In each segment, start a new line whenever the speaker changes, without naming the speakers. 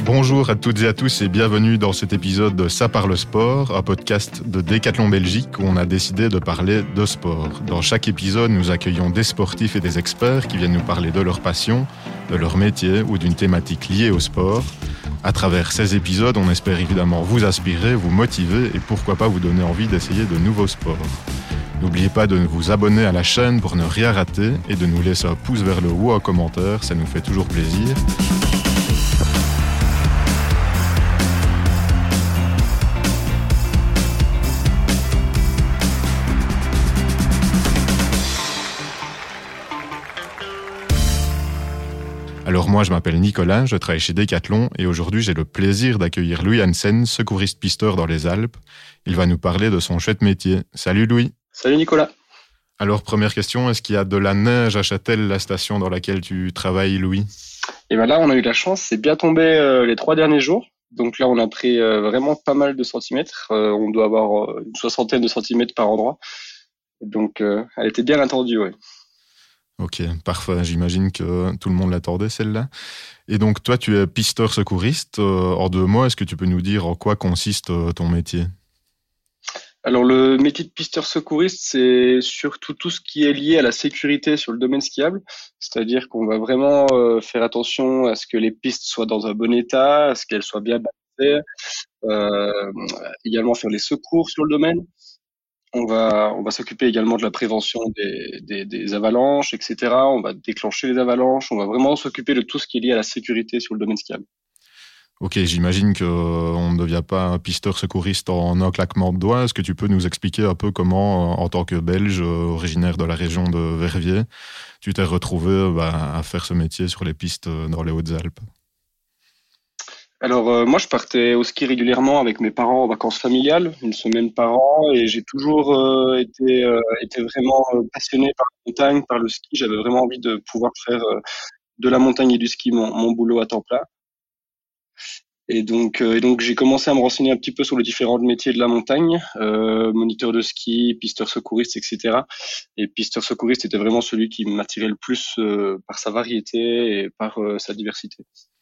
Bonjour à toutes et à tous et bienvenue dans cet épisode de Ça parle sport, un podcast de Decathlon Belgique où on a décidé de parler de sport. Dans chaque épisode, nous accueillons des sportifs et des experts qui viennent nous parler de leur passion, de leur métier ou d'une thématique liée au sport. À travers ces épisodes, on espère évidemment vous inspirer, vous motiver et pourquoi pas vous donner envie d'essayer de nouveaux sports. N'oubliez pas de vous abonner à la chaîne pour ne rien rater et de nous laisser un pouce vers le haut en commentaire, ça nous fait toujours plaisir. Alors moi, je m'appelle Nicolas, je travaille chez Decathlon et aujourd'hui, j'ai le plaisir d'accueillir Louis Hansen, secouriste pisteur dans les Alpes. Il va nous parler de son chouette métier. Salut Louis.
Salut Nicolas.
Alors, première question, est-ce qu'il y a de la neige à Châtel, la station dans laquelle tu travailles, Louis ?
Et ben là, on a eu la chance, c'est bien tombé les 3 derniers jours. Donc là, on a pris vraiment pas mal de centimètres. On doit avoir une 60aine de centimètres par endroit. Donc, elle était bien attendue, ouais.
Ok, parfait. J'imagine que tout le monde l'attendait, celle-là. Et donc, toi, tu es pisteur secouriste. En 2 mots, est-ce que tu peux nous dire en quoi consiste ton métier ?
Alors, le métier de pisteur secouriste, c'est surtout tout ce qui est lié à la sécurité sur le domaine skiable. C'est-à-dire qu'on va vraiment faire attention à ce que les pistes soient dans un bon état, à ce qu'elles soient bien balisées, également faire les secours sur le domaine. On va s'occuper également de la prévention des avalanches, etc. On va déclencher les avalanches. On va vraiment s'occuper de tout ce qui est lié à la sécurité sur le domaine skiable.
Ok, j'imagine qu'on ne devient pas un pisteur secouriste en un claquement de doigts. Est-ce que tu peux nous expliquer un peu comment, en tant que Belge, originaire de la région de Verviers, tu t'es retrouvé à faire ce métier sur les pistes dans les Hautes-Alpes ?
Alors moi, je partais au ski régulièrement avec mes parents en vacances familiales, 1 semaine par an, et j'ai toujours été vraiment passionné par la montagne, par le ski. J'avais vraiment envie de pouvoir faire de la montagne et du ski mon boulot à temps plein. Et donc j'ai commencé à me renseigner un petit peu sur les différents métiers de la montagne, moniteur de ski, pisteur secouriste, etc. Et pisteur secouriste était vraiment celui qui m'attirait le plus par sa variété et par sa diversité.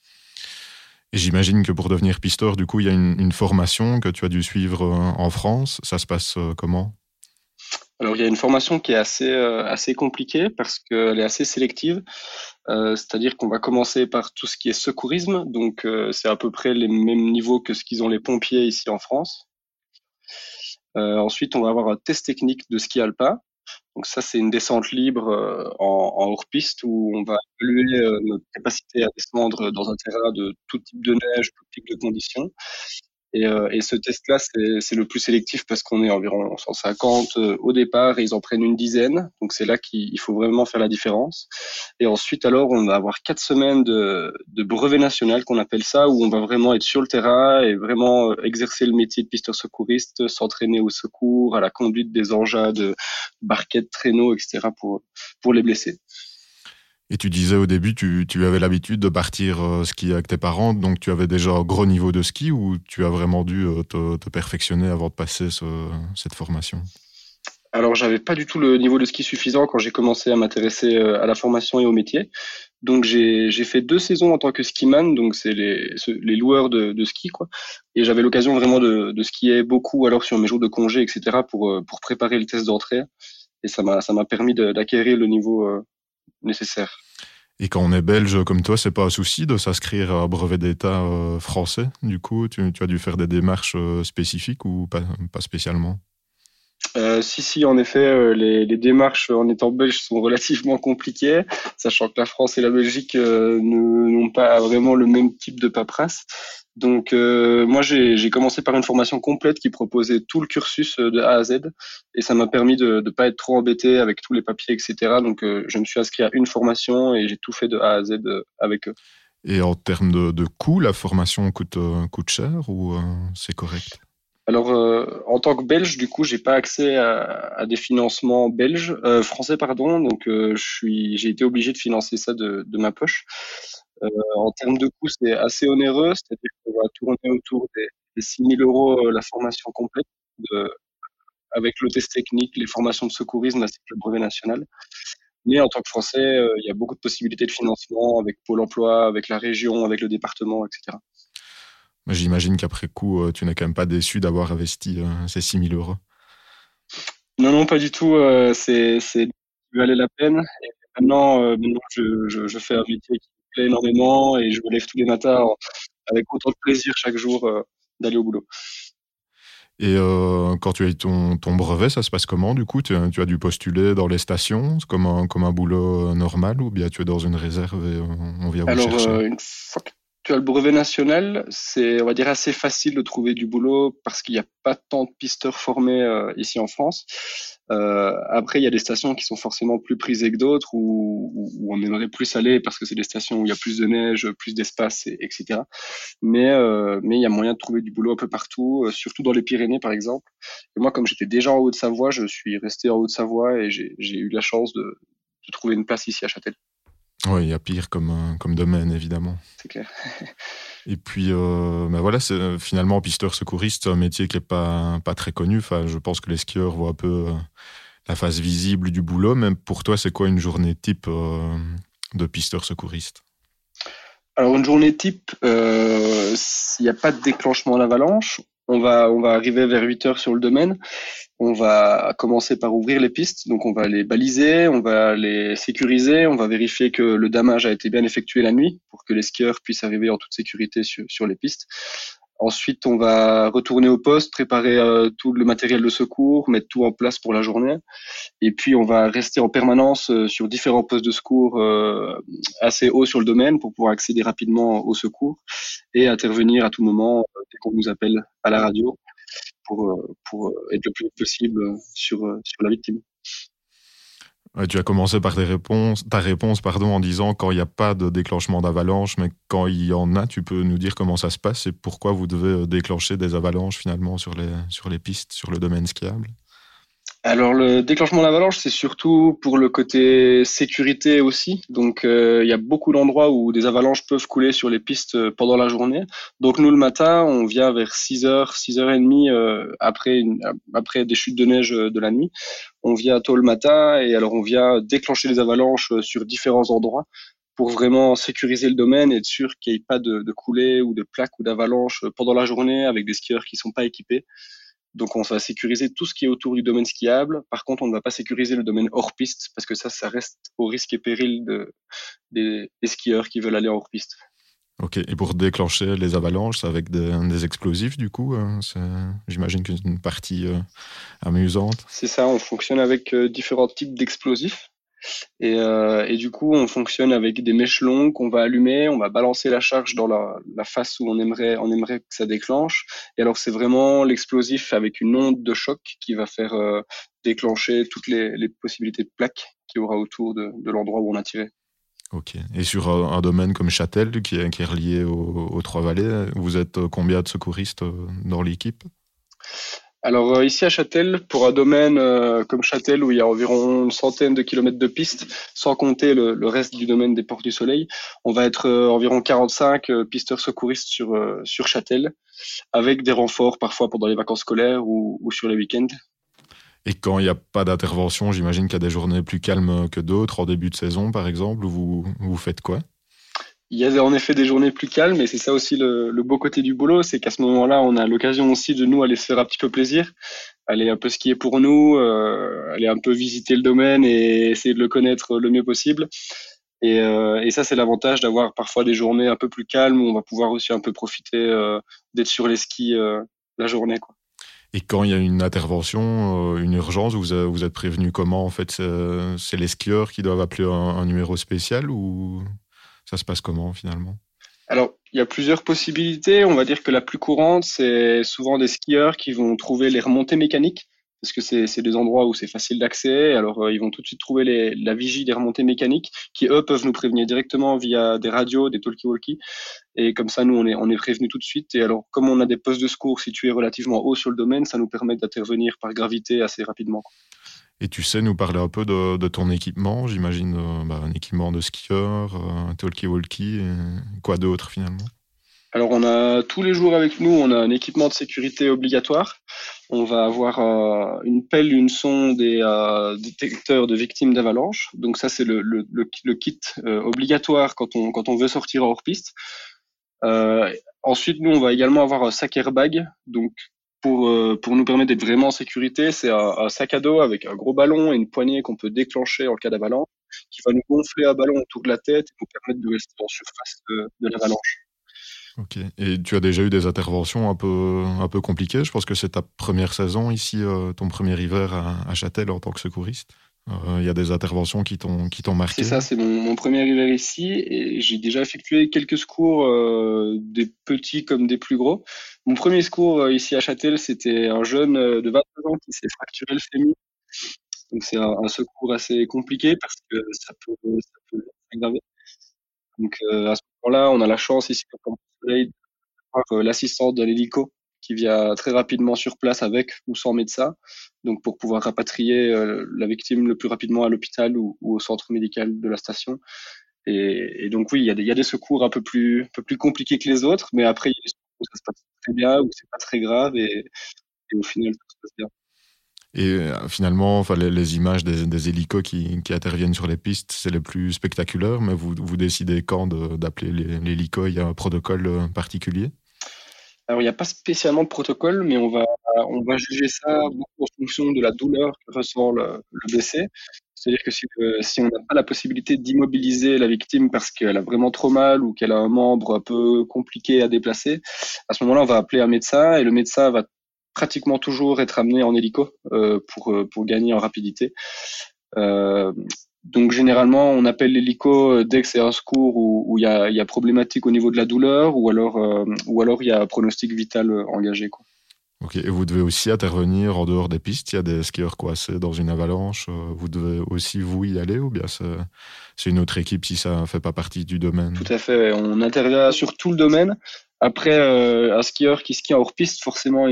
Et j'imagine que pour devenir pisteur, du coup, il y a une formation que tu as dû suivre en France. Ça se passe comment ?
Alors, il y a une formation qui est assez compliquée parce qu'elle est assez sélective. C'est-à-dire qu'on va commencer par tout ce qui est secourisme. Donc, c'est à peu près les mêmes niveaux que ce qu'ils ont les pompiers ici en France. Ensuite, on va avoir un test technique de ski alpin. Donc ça, c'est une descente libre en hors-piste où on va évaluer notre capacité à descendre dans un terrain de tout type de neige, tout type de conditions. Et ce test-là, c'est le plus sélectif parce qu'on est environ 150 au départ et ils en prennent une dizaine. Donc c'est là qu'il faut vraiment faire la différence. Et ensuite, alors, on va avoir 4 semaines de brevet national qu'on appelle ça, où on va vraiment être sur le terrain et vraiment exercer le métier de pisteur secouriste, s'entraîner au secours, à la conduite des engins de barquettes, traîneaux, etc. pour les blessés.
Et tu disais au début, tu avais l'habitude de partir skier avec tes parents, donc tu avais déjà un gros niveau de ski ou tu as vraiment dû te perfectionner avant de passer cette formation ?
Alors, j'avais pas du tout le niveau de ski suffisant quand j'ai commencé à m'intéresser à la formation et au métier. Donc, j'ai fait 2 saisons en tant que skiman, donc c'est les loueurs de ski, quoi. Et j'avais l'occasion vraiment de skier beaucoup alors sur mes jours de congé, etc. pour préparer le test d'entrée. Et ça m'a permis d'acquérir le niveau nécessaire.
Et quand on est belge comme toi, c'est pas un souci de s'inscrire à un brevet d'État français. Du coup, tu as dû faire des démarches spécifiques ou pas spécialement ?
Si, en effet, les démarches en étant belge sont relativement compliquées, sachant que la France et la Belgique n'ont pas vraiment le même type de paperasse. Donc, moi, j'ai commencé par une formation complète qui proposait tout le cursus de A à Z, et ça m'a permis de pas être trop embêté avec tous les papiers, etc. Donc, je me suis inscrit à une formation et j'ai tout fait de A à Z avec eux.
Et en termes de coût, la formation coûte cher ou c'est correct ?
Alors, en tant que Belge, du coup, j'ai pas accès à des financements français, pardon. Donc, j'ai été obligé de financer ça de ma poche. En termes de coût, c'est assez onéreux, c'est-à-dire qu'on va tourner autour des 6 000 € la formation complète, avec le test technique, les formations de secourisme, ainsi que le brevet national. Mais en tant que Français, il y a beaucoup de possibilités de financement avec Pôle emploi, avec la région, avec le département, etc.
J'imagine qu'après coup, tu n'es quand même pas déçu d'avoir investi ces 6 000 euros.
Non, non, pas du tout. C'est valait la peine. Et maintenant, je fais un métier qui me plaît énormément et je me lève tous les matins avec autant de plaisir chaque jour d'aller au boulot.
Et quand tu as eu ton brevet, ça se passe comment du coup? Tu as dû postuler dans les stations, c'est comme un boulot normal, ou bien tu es dans une réserve et on vient vous
Alors,
chercher?
une fois que tu as le brevet national, c'est, on va dire, assez facile de trouver du boulot parce qu'il n'y a pas tant de pisteurs formés ici en France. Après, il y a des stations qui sont forcément plus prisées que d'autres où on aimerait plus aller parce que c'est des stations où il y a plus de neige, plus d'espace, etc. Mais il y a moyen de trouver du boulot un peu partout, surtout dans les Pyrénées, par exemple. Et moi, comme j'étais déjà en Haute-Savoie, je suis resté en Haute-Savoie et j'ai eu la chance de trouver une place ici à Châtel,
Oui, il y a pire comme domaine, évidemment.
c'est clair.
Et puis, ben voilà, finalement, pisteur secouriste, c'est un métier qui est pas très connu. Enfin, je pense que les skieurs voient un peu la face visible du boulot. Même pour toi, c'est quoi une journée type de pisteur secouriste?
Alors une journée type, s'il n'y a pas de déclenchement d'avalanche, on va arriver vers 8 heures sur le domaine. On va commencer par ouvrir les pistes, donc on va les baliser, on va les sécuriser, on va vérifier que le damage a été bien effectué la nuit pour que les skieurs puissent arriver en toute sécurité sur les pistes. Ensuite, on va retourner au poste, préparer tout le matériel de secours, mettre tout en place pour la journée. Et puis, on va rester en permanence sur différents postes de secours assez hauts sur le domaine pour pouvoir accéder rapidement au secours et intervenir à tout moment dès qu'on nous appelle à la radio pour être le plus vite possible sur la victime.
Ouais, tu as commencé par ta réponse, pardon, en disant quand il n'y a pas de déclenchement d'avalanche, mais quand il y en a, tu peux nous dire comment ça se passe et pourquoi vous devez déclencher des avalanches finalement sur les pistes, sur le domaine skiable?
Alors le déclenchement d'avalanche, c'est surtout pour le côté sécurité aussi. Donc il y a beaucoup d'endroits où des avalanches peuvent couler sur les pistes pendant la journée. Donc nous le matin, on vient vers 6h, 6h30 après des chutes de neige de la nuit. On vient tôt le matin et alors on vient déclencher les avalanches sur différents endroits pour vraiment sécuriser le domaine et être sûr qu'il n'y ait pas de coulée ou de plaques ou d'avalanches pendant la journée avec des skieurs qui sont pas équipés. Donc, on va sécuriser tout ce qui est autour du domaine skiable. Par contre, on ne va pas sécuriser le domaine hors piste parce que ça reste au risque et péril des skieurs qui veulent aller hors piste.
Ok, et pour déclencher les avalanches, c'est avec des explosifs du coup, j'imagine que c'est une partie amusante.
C'est ça, on fonctionne avec différents types d'explosifs. Et du coup, on fonctionne avec des mèches longues qu'on va allumer, on va balancer la charge dans la face où on aimerait que ça déclenche. Et alors, c'est vraiment l'explosif avec une onde de choc qui va faire déclencher toutes les possibilités de plaques qu'il y aura autour de l'endroit où on a tiré.
Ok, et sur un domaine comme Châtel, qui est relié aux Trois-Vallées, vous êtes combien de secouristes dans l'équipe?
Alors ici à Châtel, pour un domaine comme Châtel où il y a environ une centaine de kilomètres de pistes, sans compter le reste du domaine des Portes du Soleil, on va être environ 45 pisteurs secouristes sur Châtel, avec des renforts parfois pendant les vacances scolaires ou sur les week-ends.
Et quand il n'y a pas d'intervention, j'imagine qu'il y a des journées plus calmes que d'autres, en début de saison par exemple, où vous faites quoi?
Il y a en effet des journées plus calmes, et c'est ça aussi le beau côté du boulot, c'est qu'à ce moment-là, on a l'occasion aussi de nous aller se faire un petit peu plaisir, aller un peu skier pour nous, aller un peu visiter le domaine et essayer de le connaître le mieux possible. Et ça, c'est l'avantage d'avoir parfois des journées un peu plus calmes où on va pouvoir aussi un peu profiter d'être sur les skis la journée, quoi.
Et quand il y a une intervention, une urgence, vous êtes prévenu comment en fait? C'est les skieurs qui doivent appeler un numéro spécial, ou ça se passe comment finalement?
Alors, il y a plusieurs possibilités. On va dire que la plus courante, c'est souvent des skieurs qui vont trouver les remontées mécaniques, parce que c'est des endroits où c'est facile d'accès. Alors, ils vont tout de suite trouver la vigie des remontées mécaniques, qui eux peuvent nous prévenir directement via des radios, des talkie-walkie. Et comme ça, nous, on est prévenus tout de suite. Et alors, comme on a des postes de secours situés relativement haut sur le domaine, ça nous permet d'intervenir par gravité assez rapidement.
Et tu sais nous parler un peu de ton équipement, j'imagine un équipement de skieur, un talkie-walkie, et quoi d'autre finalement?
Alors, on a tous les jours avec nous, on a un équipement de sécurité obligatoire. On va avoir une pelle, une sonde et détecteur de victimes d'avalanche. Donc ça, c'est le kit obligatoire quand on veut sortir hors piste. ensuite, nous, on va également avoir un sac airbag. Donc, pour nous permettre d'être vraiment en sécurité, c'est un sac à dos avec un gros ballon et une poignée qu'on peut déclencher en cas d'avalanche, qui va nous gonfler un ballon autour de la tête et nous permettre de rester en surface de l'avalanche.
Ok. Et tu as déjà eu des interventions un peu compliquées. Je pense que c'est ta première saison ici, ton premier hiver à Châtel en tant que secouriste. Il y a des interventions qui t'ont marqué.
C'est ça, c'est mon premier hiver ici et j'ai déjà effectué quelques secours, des petits comme des plus gros. Mon premier secours ici à Châtel, c'était un jeune de 22 ans qui s'est fracturé le fémur. Donc c'est un secours assez compliqué parce que ça peut s'aggraver. Donc à ce moment-là, on a la chance ici au Camp Soleil d'avoir l'assistance de l'hélico qui vient très rapidement sur place avec ou sans médecin, donc pour pouvoir rapatrier la victime le plus rapidement à l'hôpital ou au centre médical de la station. Et donc oui, il y a des secours un peu plus compliqués que les autres, mais après il y a des secours où ça se passe très bien, où c'est pas très grave et au final tout se passe bien.
Et finalement, enfin, les images des hélicos qui interviennent sur les pistes, c'est les plus spectaculaires, mais vous décidez quand d'appeler l'hélico? Il y a un protocole particulier?
Alors, il n'y a pas spécialement de protocole, mais on va juger ça beaucoup en fonction de la douleur que ressent le blessé. C'est-à-dire que si on n'a pas la possibilité d'immobiliser la victime parce qu'elle a vraiment trop mal ou qu'elle a un membre un peu compliqué à déplacer, à ce moment-là, on va appeler un médecin et le médecin va pratiquement toujours être amené en hélico pour gagner en rapidité. Euh, donc généralement, on appelle l'hélico dès que c'est un secours où il y a problématique au niveau de la douleur ou alors il y a un pronostic vital engagé, quoi.
Ok. Et vous devez aussi intervenir en dehors des pistes. Il y a des skieurs coincés dans une avalanche. Vous devez aussi vous y aller ou bien c'est une autre équipe si ça fait pas partie du domaine?
Tout à fait. On intervient sur tout le domaine. Après, un skieur qui skie en hors-piste, forcément,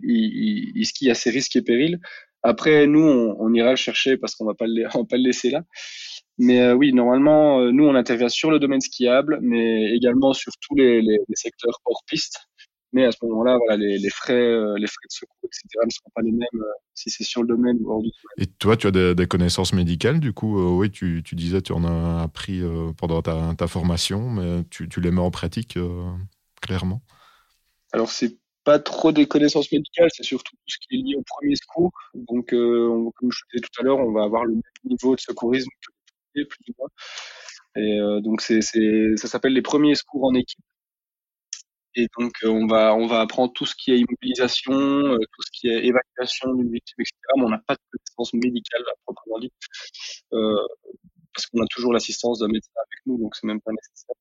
il skie à ses risques et périls. Après, nous, on ira le chercher parce qu'on va pas on va pas le laisser là. Mais oui, normalement, nous, on intervient sur le domaine skiable, mais également sur tous les secteurs hors piste. Mais à ce moment-là, voilà, les frais de secours, etc., ne seront pas les mêmes si c'est sur le domaine ou hors du domaine.
Et toi, tu as des connaissances médicales, du coup, oui, tu disais, tu en as appris pendant ta formation, mais tu les mets en pratique clairement.
Alors, c'est pas trop des connaissances médicales, c'est surtout tout ce qui est lié au premier secours. Donc, comme je disais tout à l'heure, on va avoir le même niveau de secourisme que les plus ou moins. Et donc, ça s'appelle les premiers secours en équipe. Et donc, on va apprendre tout ce qui est immobilisation, tout ce qui est évacuation d'une victime, etc. Mais on n'a pas de connaissances médicales à proprement dit, euh, parce qu'on a toujours l'assistance d'un médecin avec nous, donc c'est même pas nécessaire.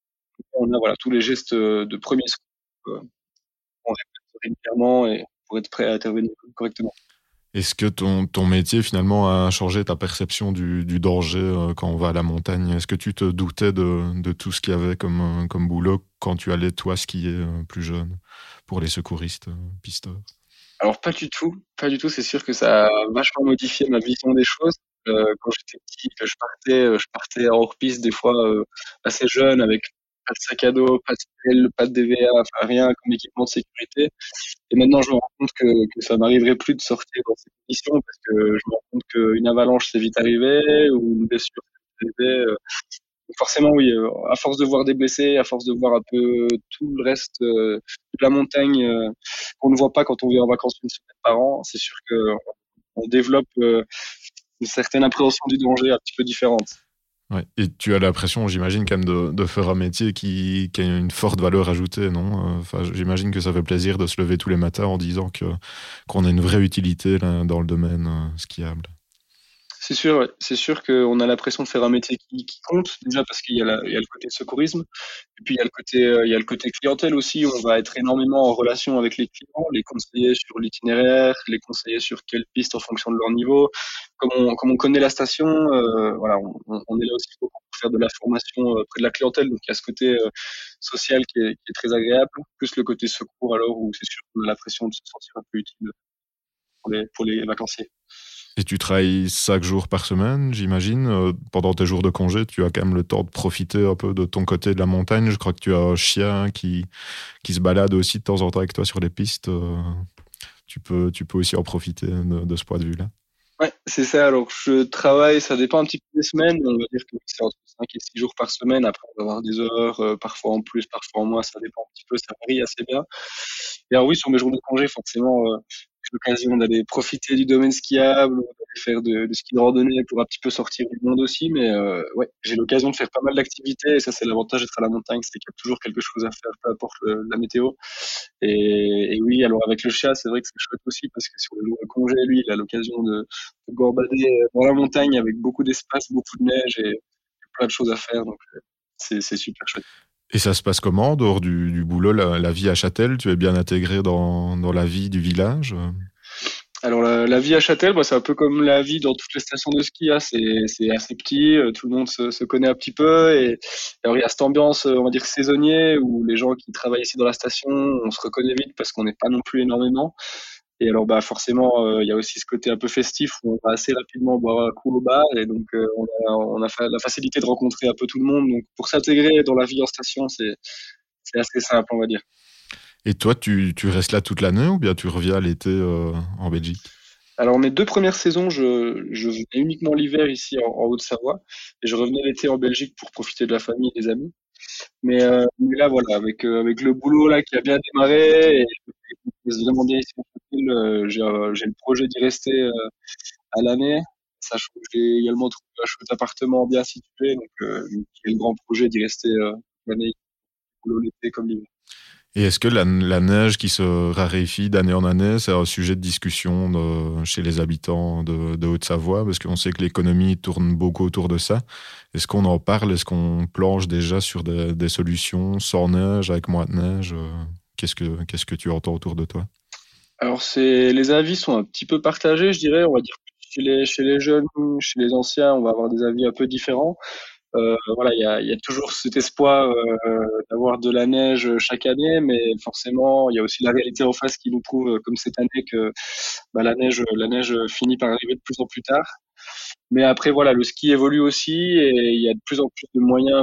On a voilà tous les gestes de premier secours qu'on répète régulièrement et pour être prêt à intervenir correctement.
Est-ce que ton métier, finalement, a changé ta perception du danger quand on va à la montagne? Est-ce que tu te doutais de tout ce qu'il y avait comme boulot quand tu allais, toi, skier plus jeune pour les secouristes pisteurs?
Alors pas du tout, pas du tout. C'est sûr que ça a vachement modifié ma vision des choses. Quand j'étais petit, que je partais en hors-piste des fois assez jeune avec pas de sac à dos, pas de sel, pas de DVA, enfin rien comme équipement de sécurité. Et maintenant, je me rends compte que ça m'arriverait plus de sortir dans ces conditions parce que je me rends compte qu'une avalanche c'est vite arrivé ou une blessure c'est vite arrivé. Donc forcément, oui, à force de voir des blessés, à force de voir un peu tout le reste de la montagne qu'on ne voit pas quand on vient en vacances une semaine par an, c'est sûr que on développe une certaine appréhension du danger un petit peu différente.
Ouais. Et tu as l'impression, j'imagine, quand même de faire un métier qui a une forte valeur ajoutée, non? Enfin, j'imagine que ça fait plaisir de se lever tous les matins en disant qu'on a une vraie utilité là, dans le domaine skiable.
C'est sûr, ouais. C'est sûr qu'on a l'impression de faire un métier qui compte, déjà parce il y a le côté secourisme, et puis il y a le côté clientèle aussi. On va être énormément en relation avec les clients, les conseiller sur l'itinéraire, les conseiller sur quelle piste en fonction de leur niveau. Comme on connaît la station, voilà, on est là aussi beaucoup pour faire de la formation près de la clientèle. Donc il y a ce côté social qui est très agréable, plus le côté secours alors où c'est sûr qu'on a l'impression de se sentir un peu utile pour les vacanciers.
Et tu travailles 5 jours par semaine, j'imagine. Pendant tes jours de congé, tu as quand même le temps de profiter un peu de ton côté de la montagne. Je crois que tu as un chien qui se balade aussi de temps en temps avec toi sur les pistes. Tu peux aussi en profiter de ce point de vue-là.
Ouais, c'est ça. Alors, je travaille, ça dépend un petit peu des semaines, mais on va dire que c'est entre 5 et 6 jours par semaine. Après, on va avoir des heures, parfois en plus, parfois en moins, ça dépend un petit peu, ça varie assez bien. Et alors oui, sur mes jours de congé, forcément, j'ai l'occasion d'aller profiter du domaine skiable, ou d'aller faire du ski de randonnée pour un petit peu sortir du monde aussi. Mais ouais, j'ai l'occasion de faire pas mal d'activités, et ça, c'est l'avantage d'être à la montagne, c'est qu'il y a toujours quelque chose à faire, peu importe la météo. Et oui, alors avec le chat, c'est vrai que c'est chouette aussi parce que sur le jour de congé, lui, il a l'occasion de gambader dans la montagne avec beaucoup d'espace, beaucoup de neige et plein de choses à faire. Donc c'est super chouette.
Et ça se passe comment, dehors du boulot, la vie à Châtel? Tu es bien intégré dans la vie du village?
Alors la vie à Châtel, bah, c'est un peu comme la vie dans toutes les stations de ski. Hein. C'est assez petit, tout le monde se connaît un petit peu. Et alors il y a cette ambiance, on va dire saisonnier, où les gens qui travaillent ici dans la station, on se reconnaît vite parce qu'on n'est pas non plus énormément. Et alors, bah, forcément, il y a aussi ce côté un peu festif où on va assez rapidement boire un coup au bar et donc on a la facilité de rencontrer un peu tout le monde. Donc, pour s'intégrer dans la vie en station, c'est assez simple, on va dire.
Et toi, tu restes là toute l'année ou bien tu reviens l'été en Belgique?
Alors, mes 2 premières saisons, je venais uniquement l'hiver ici en Haute-Savoie et je revenais l'été en Belgique pour profiter de la famille et des amis. Mais là, voilà, avec le boulot là qui a bien démarré et qui se vraiment bien ici en Châtel, j'ai le projet d'y rester à l'année, sachant que j'ai également trouvé un chouette appartement bien situé, donc j'ai le grand projet d'y rester l'année, l'été comme l'hiver.
Et est-ce que la neige qui se raréfie d'année en année, c'est un sujet de discussion chez les habitants de Haute-Savoie? Parce qu'on sait que l'économie tourne beaucoup autour de ça. Est-ce qu'on en parle? Est-ce qu'on planche déjà sur des solutions sans neige, avec moins de neige? Qu'est-ce que tu entends autour de toi?
Alors les avis sont un petit peu partagés, je dirais, on va dire chez les jeunes, chez les anciens, on va avoir des avis un peu différents. Voilà, il y a toujours cet espoir d'avoir de la neige chaque année, mais forcément, il y a aussi la réalité en face qui nous prouve, comme cette année, que bah, la neige finit par arriver de plus en plus tard. Mais après, voilà, le ski évolue aussi et il y a de plus en plus de moyens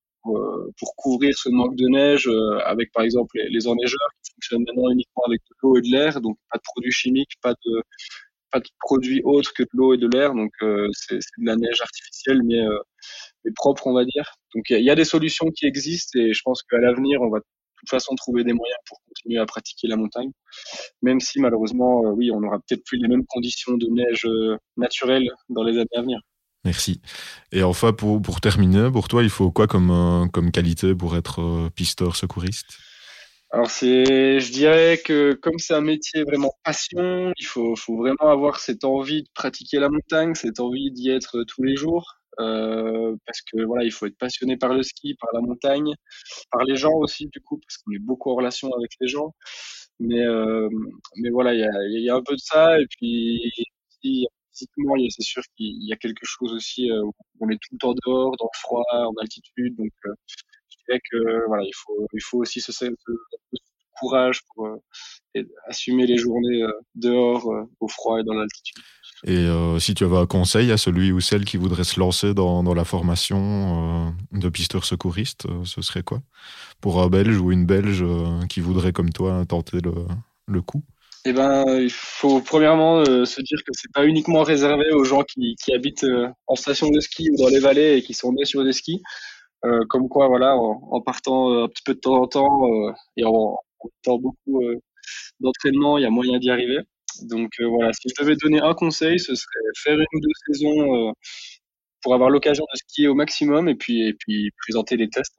pour couvrir ce manque de neige, avec par exemple les enneigeurs qui fonctionnent maintenant uniquement avec de l'eau et de l'air, donc pas de produits chimiques, pas de produits autres que de l'eau et de l'air, donc c'est de la neige artificielle, mais propre, on va dire. Donc il y a des solutions qui existent et je pense qu'à l'avenir, on va de toute façon trouver des moyens pour continuer à pratiquer la montagne, même si malheureusement, oui, on n'aura peut-être plus les mêmes conditions de neige naturelle dans les années à venir.
Merci. Et enfin, pour terminer, pour toi, il faut quoi comme qualité pour être pisteur secouriste?
Alors je dirais que comme c'est un métier vraiment passion, faut vraiment avoir cette envie de pratiquer la montagne, cette envie d'y être tous les jours, parce que voilà, il faut être passionné par le ski, par la montagne, par les gens aussi du coup, parce qu'on est beaucoup en relation avec les gens. Mais, euh, mais voilà, il y a un peu de ça. Et puis, physiquement, c'est sûr qu'il y a quelque chose aussi où on est tout le temps dehors, dans le froid, en altitude. Donc, je dirais que voilà, il faut aussi ce courage pour assumer les journées dehors, au froid et dans l'altitude.
Et si tu avais un conseil à celui ou celle qui voudrait se lancer dans la formation de pisteur secouriste, ce serait quoi? Pour un Belge ou une Belge qui voudrait, comme toi, tenter le coup?
Eh ben, il faut premièrement se dire que c'est pas uniquement réservé aux gens qui habitent en station de ski ou dans les vallées et qui sont nés sur des skis. Comme quoi, voilà, en partant un petit peu de temps en temps et en mettant beaucoup d'entraînement, il y a moyen d'y arriver. Donc voilà, si je devais donner un conseil, ce serait faire une ou deux saisons pour avoir l'occasion de skier au maximum et puis présenter les tests.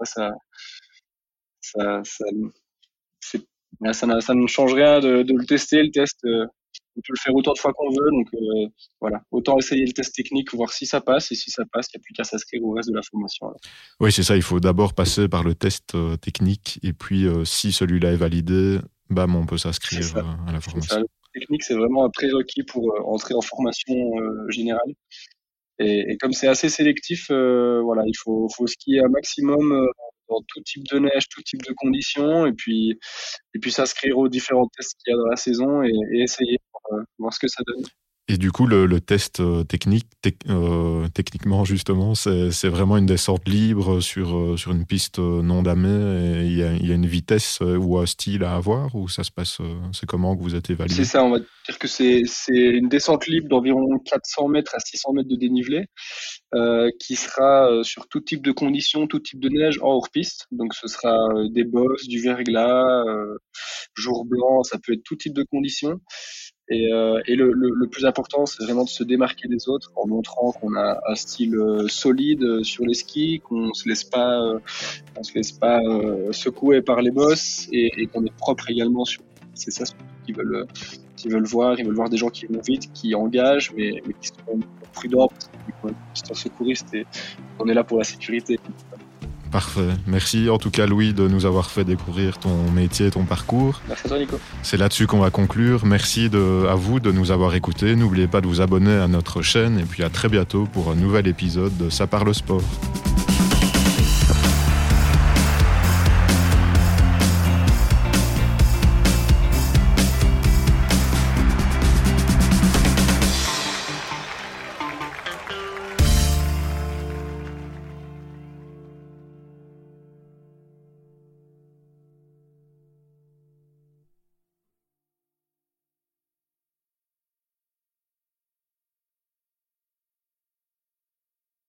Ça, ça, c'est- ça ne change rien de le tester. Le test, on peut le faire autant de fois qu'on veut. Donc voilà, autant essayer le test technique, voir si ça passe. Et si ça passe, il n'y a plus qu'à s'inscrire au reste de la formation. Alors.
Oui, c'est ça. Il faut d'abord passer par le test technique. Et puis, si celui-là est validé, bam, on peut
C'est
s'inscrire
ça.
à la
C'est ça.
formation.
Le test technique, c'est vraiment un prérequis pour entrer en formation générale. Et comme c'est assez sélectif, voilà, faut skier un maximum dans tout type de neige, tout type de conditions, et puis s'inscrire aux différents tests qu'il y a dans la saison et essayer pour voir ce que ça donne.
Et du coup, le test techniquement, justement, c'est vraiment une descente libre sur une piste non damée. Et il y a une vitesse ou un style à avoir, ou ça se passe, c'est comment que vous êtes évalué?
C'est ça, on va dire que c'est une descente libre d'environ 400 mètres à 600 mètres de dénivelé, qui sera sur tout type de conditions, tout type de neige en hors-piste. Donc ce sera des bosses, du verglas, jour blanc, ça peut être tout type de conditions. Et le plus important, c'est vraiment de se démarquer des autres en montrant qu'on a un style solide sur les skis, qu'on se laisse pas secouer par les bosses et qu'on est propre également sur. C'est ça qu'ils veulent voir. Ils veulent voir des gens qui vont vite, qui engagent, mais qui sont prudents parce qu'on est un secouriste et on est là pour la sécurité.
Parfait. Merci en tout cas Louis de nous avoir fait découvrir ton métier, ton parcours.
Merci à toi Nico.
C'est là-dessus qu'on va conclure. Merci à vous de nous avoir écoutés. N'oubliez pas de vous abonner à notre chaîne et puis à très bientôt pour un nouvel épisode de Ça parle sport.